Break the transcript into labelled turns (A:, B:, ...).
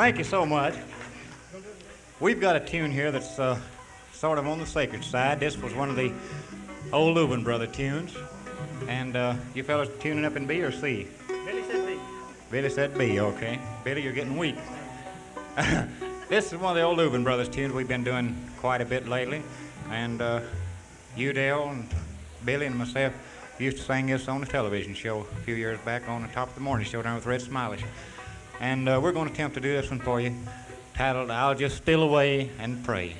A: Thank you so much. We've got a tune here that's sort of on the sacred side. This was one of the old Lubin Brother tunes. And you fellas tuning up in B or C?
B: Billy said B.
A: Billy said B, okay. Billy, you're getting weak. This is one of the old Lubin Brothers tunes we've been doing quite a bit lately. And you, Dale, and Billy, and myself used to sing this on a television show a few years back on the top of the morning show down with Red Smiley. And we're going to attempt to do this one for you, titled I'll Just Steal Away and Pray.